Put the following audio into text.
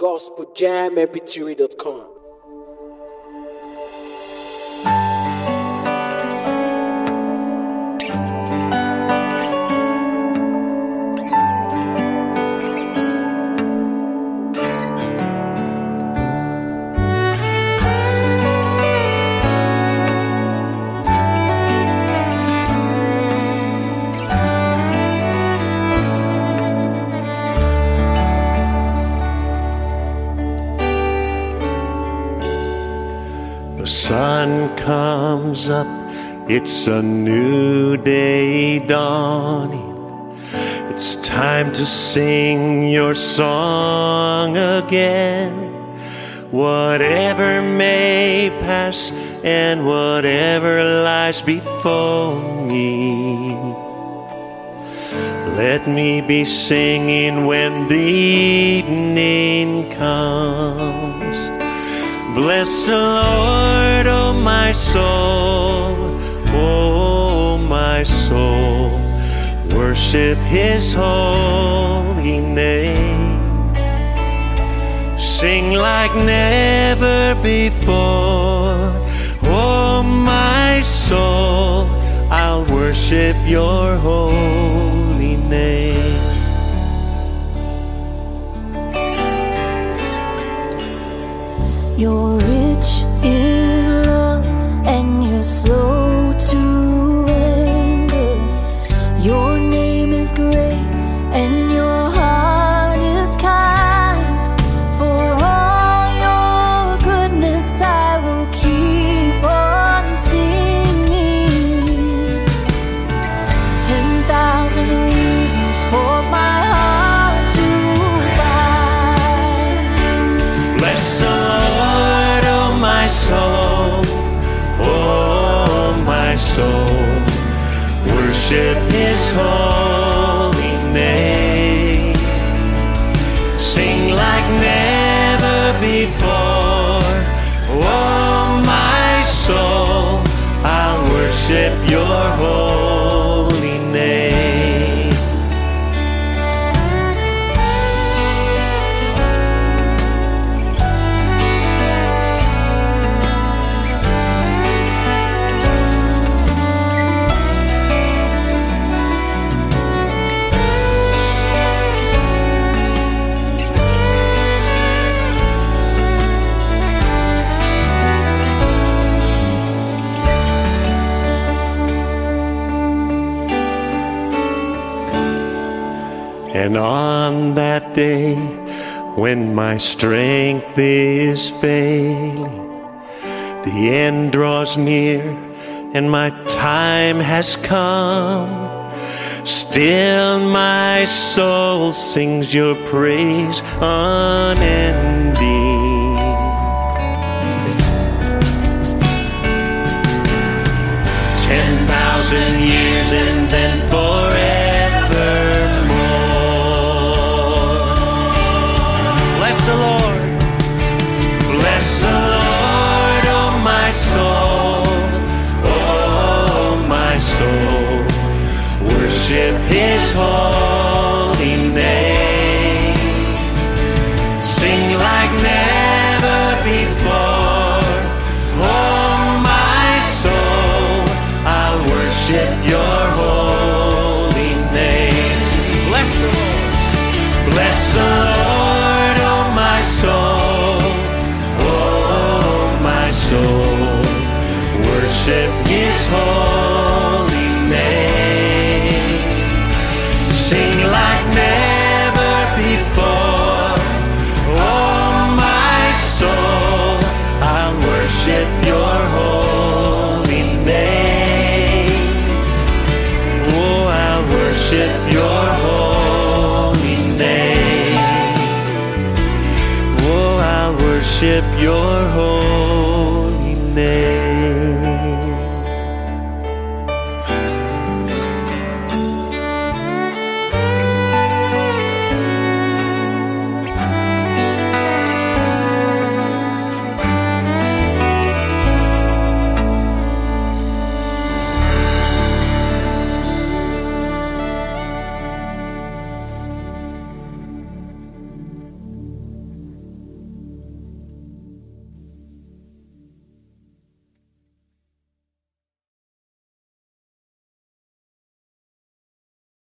gospeljammpg.com. The sun comes up, it's a new day dawning. It's time to sing your song again. Whatever may pass and whatever lies before me, let me be singing when the evening comes. Bless the Lord, oh my soul, oh my soul. Worship His holy name. Sing like never before, oh my soul. I'll worship your holy name. You're rich in love and you're slow to anger. Your name is great and your heart is kind. For all your goodness I will keep on singing. 10,000 reasons for my heart to find. Bless the Lord, my soul, oh my soul, worship His holy name. Sing like never before, oh my soul, I'll worship your holy name. And on that day, when my strength is failing, the end draws near and my time has come, still my soul sings your praise unending. 10,000 years and then forevermore. Bless the Lord, bless the Lord, oh my soul, oh my soul. Worship His holy name. Sing like never before, oh my soul. I'll worship your holy name. Bless the Lord, bless the Lord, oh my soul, oh my soul. Worship His holy name. Sing like never before, oh my soul. I'll worship your holy name. Oh, I'll worship your holy name. Oh, I'll worship your holy name.